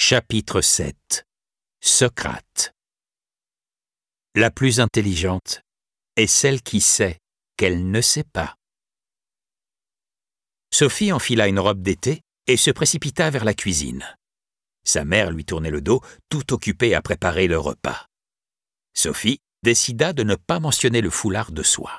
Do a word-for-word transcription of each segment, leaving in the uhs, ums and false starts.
Chapitre sept. Socrate. La plus intelligente est celle qui sait qu'elle ne sait pas. Sophie enfila une robe d'été et se précipita vers la cuisine. Sa mère lui tournait le dos, tout occupée à préparer le repas. Sophie décida de ne pas mentionner le foulard de soie.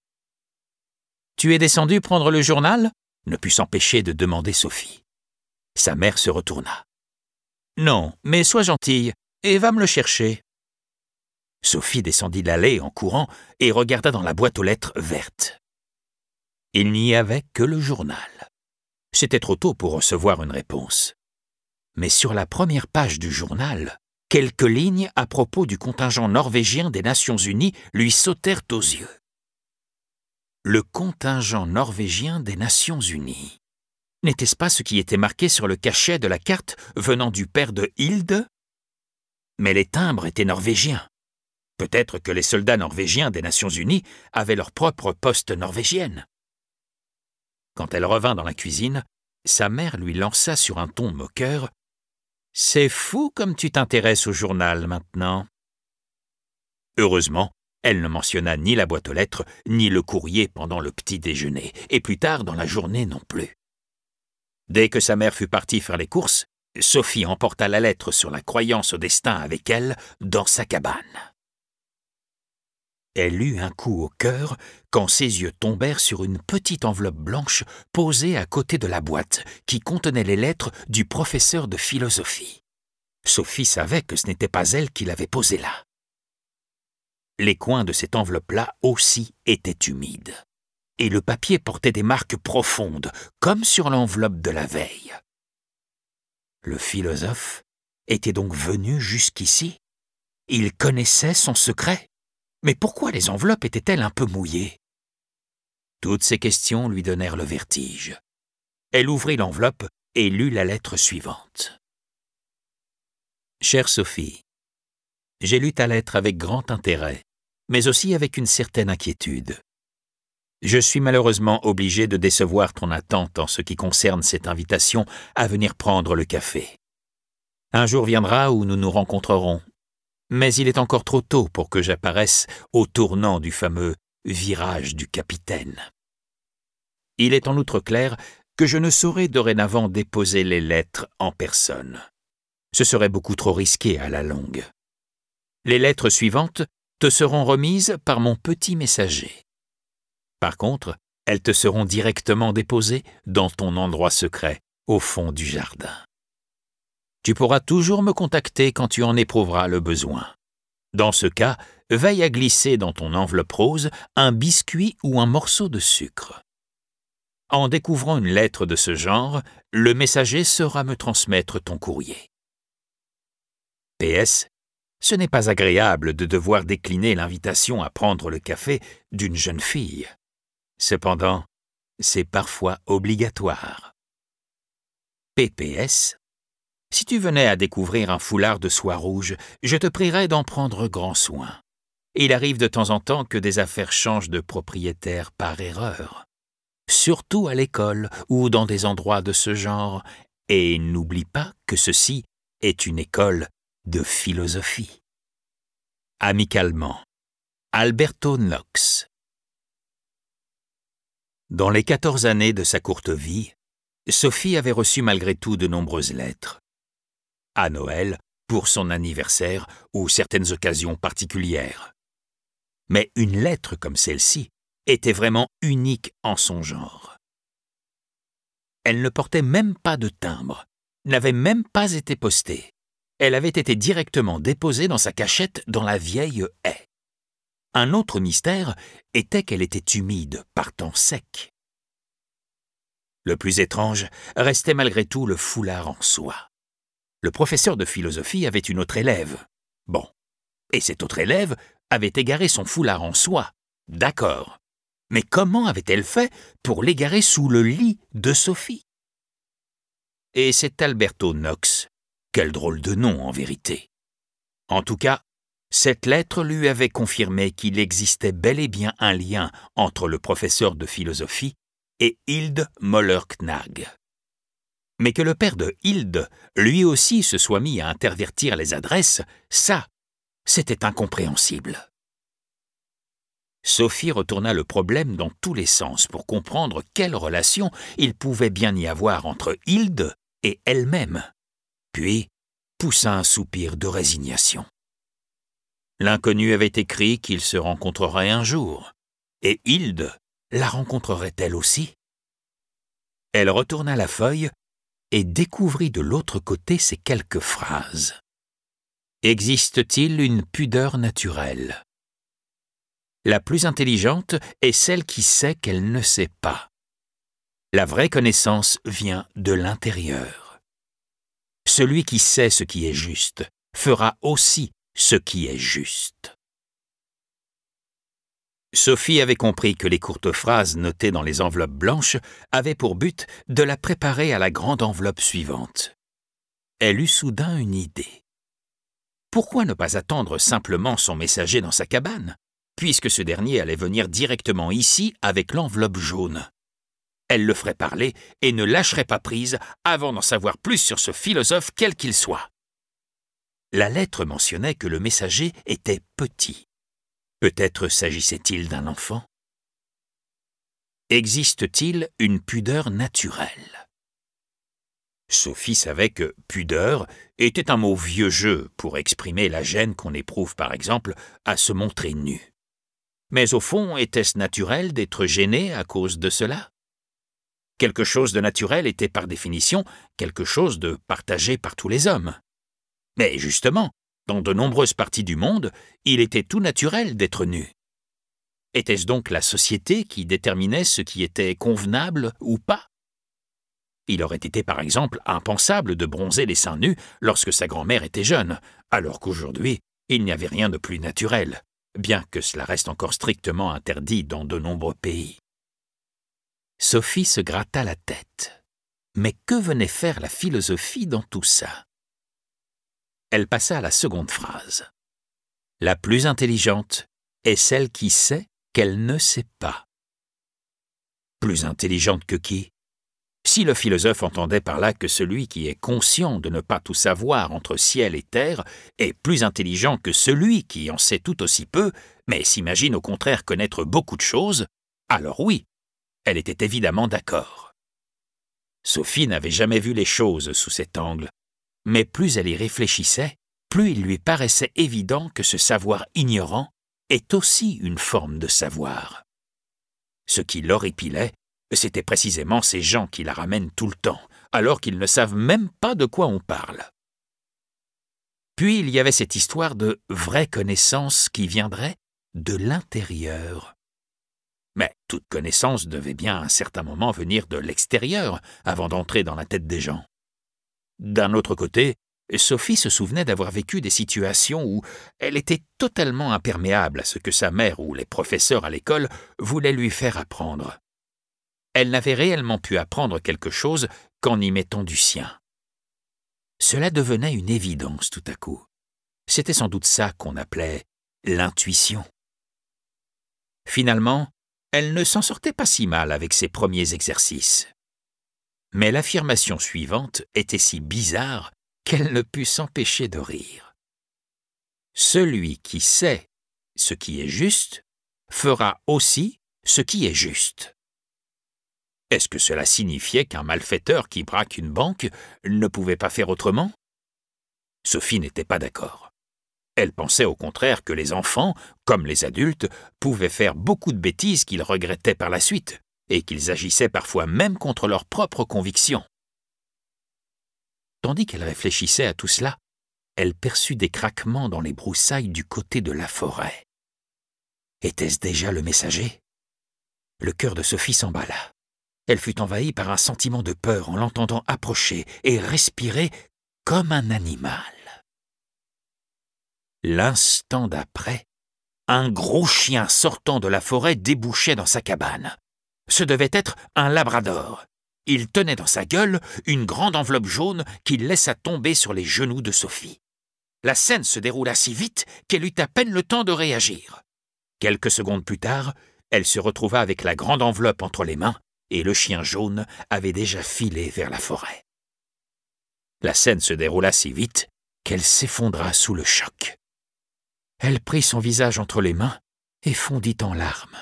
« Tu es descendue prendre le journal ?» ne put s'empêcher de demander Sophie. Sa mère se retourna. « Non, mais sois gentille et va me le chercher. » Sophie descendit l'allée en courant et regarda dans la boîte aux lettres verte. Il n'y avait que le journal. C'était trop tôt pour recevoir une réponse. Mais sur la première page du journal, quelques lignes à propos du contingent norvégien des Nations Unies lui sautèrent aux yeux. Le contingent norvégien des Nations Unies. N'était-ce pas ce qui était marqué sur le cachet de la carte venant du père de Hilde? Mais les timbres étaient norvégiens. Peut-être que les soldats norvégiens des Nations Unies avaient leur propre poste norvégienne. Quand elle revint dans la cuisine, sa mère lui lança sur un ton moqueur « C'est fou comme tu t'intéresses au journal maintenant. » Heureusement, elle ne mentionna ni la boîte aux lettres, ni le courrier pendant le petit déjeuner, et plus tard dans la journée non plus. Dès que sa mère fut partie faire les courses, Sophie emporta la lettre sur la croyance au destin avec elle dans sa cabane. Elle eut un coup au cœur quand ses yeux tombèrent sur une petite enveloppe blanche posée à côté de la boîte qui contenait les lettres du professeur de philosophie. Sophie savait que ce n'était pas elle qui l'avait posée là. Les coins de cette enveloppe-là aussi étaient humides, et le papier portait des marques profondes, comme sur l'enveloppe de la veille. Le philosophe était donc venu jusqu'ici. Il connaissait son secret. Mais pourquoi les enveloppes étaient-elles un peu mouillées? Toutes ces questions lui donnèrent le vertige. Elle ouvrit l'enveloppe et lut la lettre suivante. « Chère Sophie, j'ai lu ta lettre avec grand intérêt, mais aussi avec une certaine inquiétude. Je suis malheureusement obligé de décevoir ton attente en ce qui concerne cette invitation à venir prendre le café. Un jour viendra où nous nous rencontrerons. Mais il est encore trop tôt pour que j'apparaisse au tournant du fameux virage du capitaine. Il est en outre clair que je ne saurais dorénavant déposer les lettres en personne. Ce serait beaucoup trop risqué à la longue. Les lettres suivantes te seront remises par mon petit messager. Par contre, elles te seront directement déposées dans ton endroit secret, au fond du jardin. Tu pourras toujours me contacter quand tu en éprouveras le besoin. Dans ce cas, veille à glisser dans ton enveloppe rose un biscuit ou un morceau de sucre. En découvrant une lettre de ce genre, le messager saura me transmettre ton courrier. P S. Ce n'est pas agréable de devoir décliner l'invitation à prendre le café d'une jeune fille. Cependant, c'est parfois obligatoire. P P S. Si tu venais à découvrir un foulard de soie rouge, je te prierais d'en prendre grand soin. Il arrive de temps en temps que des affaires changent de propriétaire par erreur. Surtout à l'école ou dans des endroits de ce genre. Et n'oublie pas que ceci est une école de philosophie. Amicalement, Alberto Knox. Dans les quatorze années de sa courte vie, Sophie avait reçu malgré tout de nombreuses lettres. À Noël, pour son anniversaire ou certaines occasions particulières. Mais une lettre comme celle-ci était vraiment unique en son genre. Elle ne portait même pas de timbre, n'avait même pas été postée. Elle avait été directement déposée dans sa cachette dans la vieille haie. Un autre mystère était qu'elle était humide par temps sec. Le plus étrange restait malgré tout le foulard en soie. Le professeur de philosophie avait une autre élève. Bon. Et cette autre élève avait égaré son foulard en soie. D'accord. Mais comment avait-elle fait pour l'égarer sous le lit de Sophie? Et cet Alberto Knox, quel drôle de nom en vérité. En tout cas, cette lettre lui avait confirmé qu'il existait bel et bien un lien entre le professeur de philosophie et Hilde Moller-Knag. Mais que le père de Hilde, lui aussi, se soit mis à intervertir les adresses, ça, c'était incompréhensible. Sophie retourna le problème dans tous les sens pour comprendre quelle relation il pouvait bien y avoir entre Hilde et elle-même, puis poussa un soupir de résignation. L'inconnu avait écrit qu'ils se rencontreraient un jour, et Hilde la rencontrerait-elle aussi? Elle retourna la feuille et découvrit de l'autre côté ces quelques phrases. Existe-t-il une pudeur naturelle? La plus intelligente est celle qui sait qu'elle ne sait pas. La vraie connaissance vient de l'intérieur. Celui qui sait ce qui est juste fera aussi ce qui est juste. Sophie avait compris que les courtes phrases notées dans les enveloppes blanches avaient pour but de la préparer à la grande enveloppe suivante. Elle eut soudain une idée. Pourquoi ne pas attendre simplement son messager dans sa cabane, puisque ce dernier allait venir directement ici avec l'enveloppe jaune? Elle le ferait parler et ne lâcherait pas prise avant d'en savoir plus sur ce philosophe quel qu'il soit. La lettre mentionnait que le messager était petit. Peut-être s'agissait-il d'un enfant? Existe-t-il une pudeur naturelle? Sophie savait que « pudeur » était un mot vieux jeu pour exprimer la gêne qu'on éprouve par exemple à se montrer nu. Mais au fond, était-ce naturel d'être gêné à cause de cela? Quelque chose de naturel était par définition quelque chose de partagé par tous les hommes. Mais justement, dans de nombreuses parties du monde, il était tout naturel d'être nu. Était-ce donc la société qui déterminait ce qui était convenable ou pas? Il aurait été par exemple impensable de bronzer les seins nus lorsque sa grand-mère était jeune, alors qu'aujourd'hui, il n'y avait rien de plus naturel, bien que cela reste encore strictement interdit dans de nombreux pays. Sophie se gratta la tête. Mais que venait faire la philosophie dans tout ça? Elle passa à la seconde phrase. La plus intelligente est celle qui sait qu'elle ne sait pas. Plus intelligente que qui? Si le philosophe entendait par là que celui qui est conscient de ne pas tout savoir entre ciel et terre est plus intelligent que celui qui en sait tout aussi peu, mais s'imagine au contraire connaître beaucoup de choses, alors oui, elle était évidemment d'accord. Sophie n'avait jamais vu les choses sous cet angle, mais plus elle y réfléchissait, plus il lui paraissait évident que ce savoir ignorant est aussi une forme de savoir. Ce qui l'horripilait, c'était précisément ces gens qui la ramènent tout le temps, alors qu'ils ne savent même pas de quoi on parle. Puis il y avait cette histoire de vraie connaissance qui viendrait de l'intérieur. Mais toute connaissance devait bien à un certain moment venir de l'extérieur avant d'entrer dans la tête des gens. D'un autre côté, Sophie se souvenait d'avoir vécu des situations où elle était totalement imperméable à ce que sa mère ou les professeurs à l'école voulaient lui faire apprendre. Elle n'avait réellement pu apprendre quelque chose qu'en y mettant du sien. Cela devenait une évidence tout à coup. C'était sans doute ça qu'on appelait l'intuition. Finalement, elle ne s'en sortait pas si mal avec ses premiers exercices. Mais l'affirmation suivante était si bizarre qu'elle ne put s'empêcher de rire. Celui qui sait ce qui est juste fera aussi ce qui est juste. Est-ce que cela signifiait qu'un malfaiteur qui braque une banque ne pouvait pas faire autrement? Sophie n'était pas d'accord. Elle pensait au contraire que les enfants, comme les adultes, pouvaient faire beaucoup de bêtises qu'ils regrettaient par la suite, et qu'ils agissaient parfois même contre leurs propres convictions. Tandis qu'elle réfléchissait à tout cela, elle perçut des craquements dans les broussailles du côté de la forêt. Était-ce déjà le messager? Le cœur de Sophie s'emballa. Elle fut envahie par un sentiment de peur en l'entendant approcher et respirer comme un animal. L'instant d'après, un gros chien sortant de la forêt débouchait dans sa cabane. Ce devait être un labrador. Il tenait dans sa gueule une grande enveloppe jaune qu'il laissa tomber sur les genoux de Sophie. La scène se déroula si vite qu'elle eut à peine le temps de réagir. Quelques secondes plus tard, elle se retrouva avec la grande enveloppe entre les mains et le chien jaune avait déjà filé vers la forêt. La scène se déroula si vite qu'elle s'effondra sous le choc. Elle prit son visage entre les mains et fondit en larmes.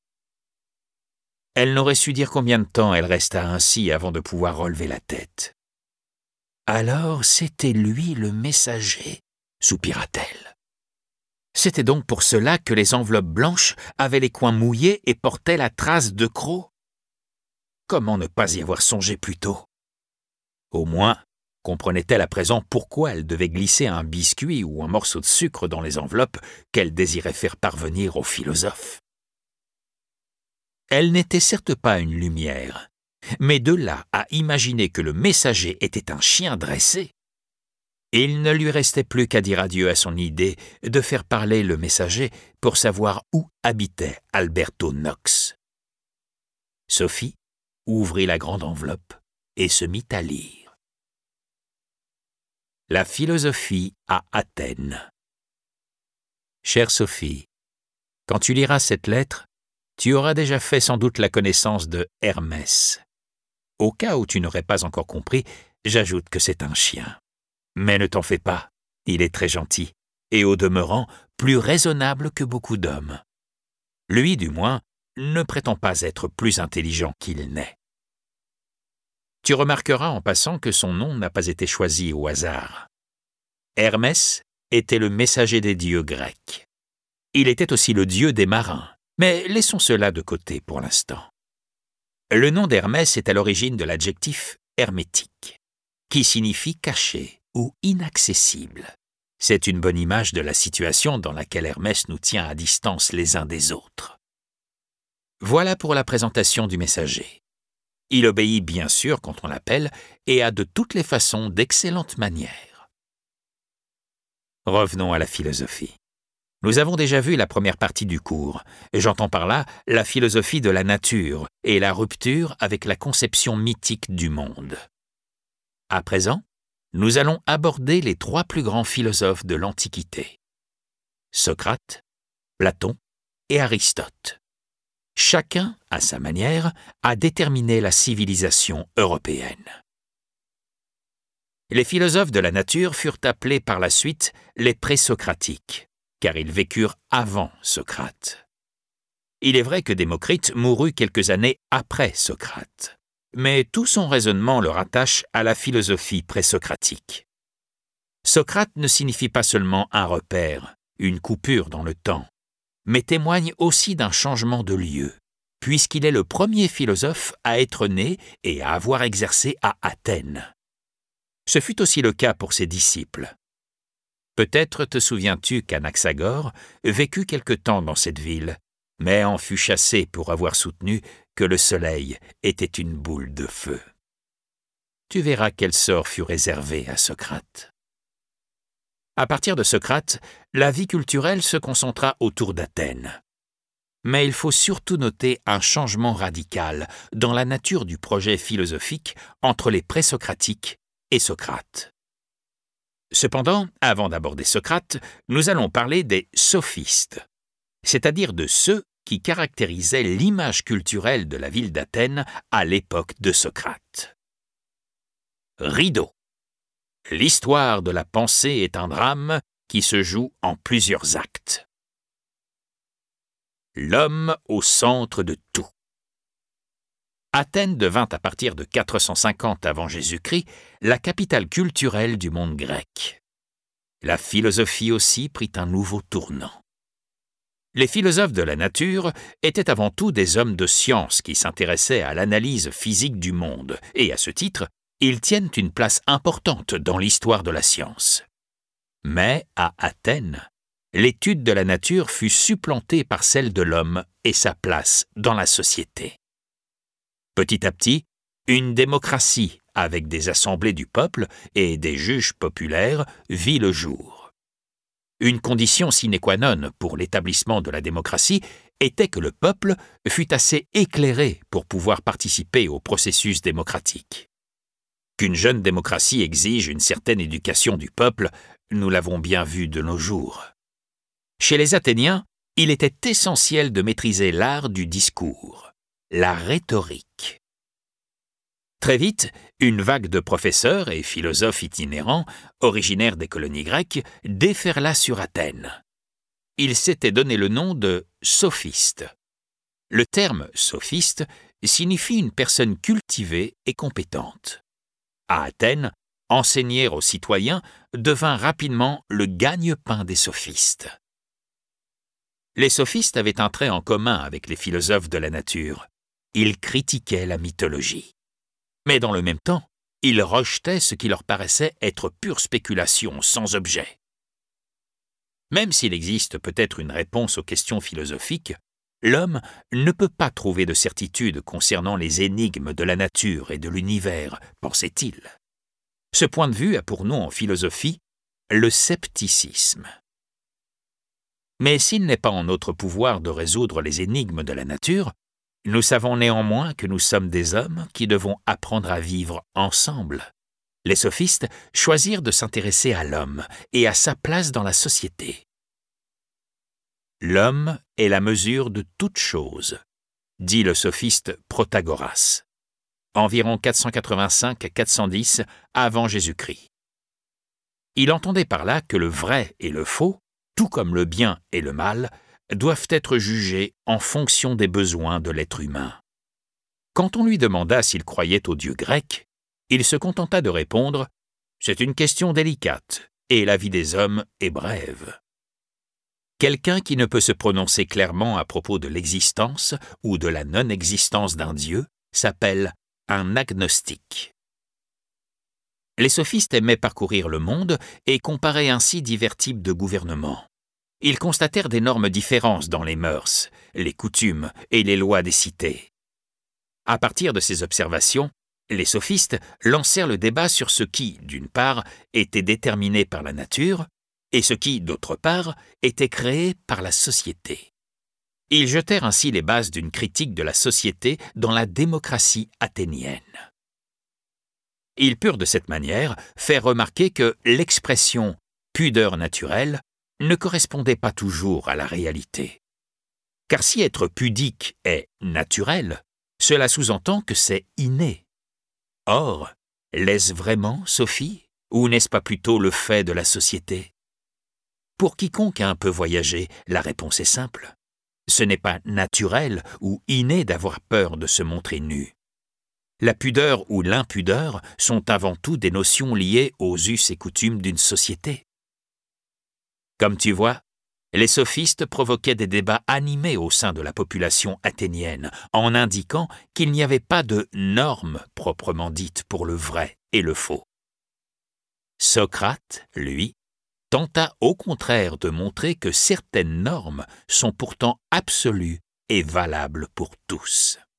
Elle n'aurait su dire combien de temps elle resta ainsi avant de pouvoir relever la tête. Alors c'était lui le messager, soupira-t-elle. C'était donc pour cela que les enveloppes blanches avaient les coins mouillés et portaient la trace de crocs. Comment ne pas y avoir songé plus tôt? Au moins, comprenait-elle à présent pourquoi elle devait glisser un biscuit ou un morceau de sucre dans les enveloppes qu'elle désirait faire parvenir au philosophe. Elle n'était certes pas une lumière, mais de là à imaginer que le messager était un chien dressé, il ne lui restait plus qu'à dire adieu à son idée de faire parler le messager pour savoir où habitait Alberto Knox. Sophie ouvrit la grande enveloppe et se mit à lire. La philosophie à Athènes. Chère Sophie, quand tu liras cette lettre, tu auras déjà fait sans doute la connaissance de Hermès. Au cas où tu n'aurais pas encore compris, j'ajoute que c'est un chien. Mais ne t'en fais pas, il est très gentil, et au demeurant, plus raisonnable que beaucoup d'hommes. Lui, du moins, ne prétend pas être plus intelligent qu'il n'est. Tu remarqueras en passant que son nom n'a pas été choisi au hasard. Hermès était le messager des dieux grecs. Il était aussi le dieu des marins, mais laissons cela de côté pour l'instant. Le nom d'Hermès est à l'origine de l'adjectif hermétique, qui signifie caché ou inaccessible. C'est une bonne image de la situation dans laquelle Hermès nous tient à distance les uns des autres. Voilà pour la présentation du messager. Il obéit bien sûr quand on l'appelle et a de toutes les façons d'excellentes manières. Revenons à la philosophie. Nous avons déjà vu la première partie du cours. J'entends par là la philosophie de la nature et la rupture avec la conception mythique du monde. À présent, nous allons aborder les trois plus grands philosophes de l'Antiquité. Socrate, Platon et Aristote. Chacun, à sa manière, a déterminé la civilisation européenne. Les philosophes de la nature furent appelés par la suite les présocratiques, car ils vécurent avant Socrate. Il est vrai que Démocrite mourut quelques années après Socrate, mais tout son raisonnement le rattache à la philosophie présocratique. Socrate ne signifie pas seulement un repère, une coupure dans le temps, mais témoigne aussi d'un changement de lieu, puisqu'il est le premier philosophe à être né et à avoir exercé à Athènes. Ce fut aussi le cas pour ses disciples. Peut-être te souviens-tu qu'Anaxagore vécut quelque temps dans cette ville, mais en fut chassé pour avoir soutenu que le soleil était une boule de feu. Tu verras quel sort fut réservé à Socrate. À partir de Socrate, la vie culturelle se concentra autour d'Athènes. Mais il faut surtout noter un changement radical dans la nature du projet philosophique entre les présocratiques et Socrate. Cependant, avant d'aborder Socrate, nous allons parler des sophistes, c'est-à-dire de ceux qui caractérisaient l'image culturelle de la ville d'Athènes à l'époque de Socrate. Rideau. L'histoire de la pensée est un drame qui se joue en plusieurs actes. L'homme au centre de tout. Athènes devint à partir de quatre cent cinquante avant Jésus-Christ la capitale culturelle du monde grec. La philosophie aussi prit un nouveau tournant. Les philosophes de la nature étaient avant tout des hommes de science qui s'intéressaient à l'analyse physique du monde, et à ce titre, ils tiennent une place importante dans l'histoire de la science. Mais, à Athènes, l'étude de la nature fut supplantée par celle de l'homme et sa place dans la société. Petit à petit, une démocratie avec des assemblées du peuple et des juges populaires vit le jour. Une condition sine qua non pour l'établissement de la démocratie était que le peuple fût assez éclairé pour pouvoir participer au processus démocratique. Qu'une jeune démocratie exige une certaine éducation du peuple, nous l'avons bien vu de nos jours. Chez les Athéniens, il était essentiel de maîtriser l'art du discours, la rhétorique. Très vite, une vague de professeurs et philosophes itinérants, originaires des colonies grecques, déferla sur Athènes. Ils s'étaient donné le nom de sophistes. Le terme sophiste signifie une personne cultivée et compétente. À Athènes, enseigner aux citoyens devint rapidement le gagne-pain des sophistes. Les sophistes avaient un trait en commun avec les philosophes de la nature. Ils critiquaient la mythologie. Mais dans le même temps, ils rejetaient ce qui leur paraissait être pure spéculation sans objet. Même s'il existe peut-être une réponse aux questions philosophiques, l'homme ne peut pas trouver de certitude concernant les énigmes de la nature et de l'univers, pensait-il. Ce point de vue a pour nom en philosophie le scepticisme. Mais s'il n'est pas en notre pouvoir de résoudre les énigmes de la nature, nous savons néanmoins que nous sommes des hommes qui devons apprendre à vivre ensemble. Les sophistes choisirent de s'intéresser à l'homme et à sa place dans la société. L'homme est la mesure de toute chose, dit le sophiste Protagoras, environ quatre cent quatre-vingt-cinq à quatre cent dix avant Jésus-Christ. Il entendait par là que le vrai et le faux, tout comme le bien et le mal, doivent être jugés en fonction des besoins de l'être humain. Quand on lui demanda s'il croyait au dieu grec, il se contenta de répondre « C'est une question délicate, et la vie des hommes est brève ». Quelqu'un qui ne peut se prononcer clairement à propos de l'existence ou de la non-existence d'un dieu s'appelle un agnostique. Les sophistes aimaient parcourir le monde et comparer ainsi divers types de gouvernements. Ils constatèrent d'énormes différences dans les mœurs, les coutumes et les lois des cités. À partir de ces observations, les sophistes lancèrent le débat sur ce qui, d'une part, était déterminé par la nature et ce qui, d'autre part, était créé par la société. Ils jetèrent ainsi les bases d'une critique de la société dans la démocratie athénienne. Ils purent de cette manière faire remarquer que l'expression « pudeur naturelle » ne correspondait pas toujours à la réalité. Car si être pudique est naturel, cela sous-entend que c'est inné. Or, l'est-ce vraiment, Sophie, ou n'est-ce pas plutôt le fait de la société? Pour quiconque a un peu voyagé, la réponse est simple. Ce n'est pas naturel ou inné d'avoir peur de se montrer nu. La pudeur ou l'impudeur sont avant tout des notions liées aux us et coutumes d'une société. Comme tu vois, les sophistes provoquaient des débats animés au sein de la population athénienne, en indiquant qu'il n'y avait pas de normes proprement dites pour le vrai et le faux. Socrate, lui, tenta au contraire de montrer que certaines normes sont pourtant absolues et valables pour tous.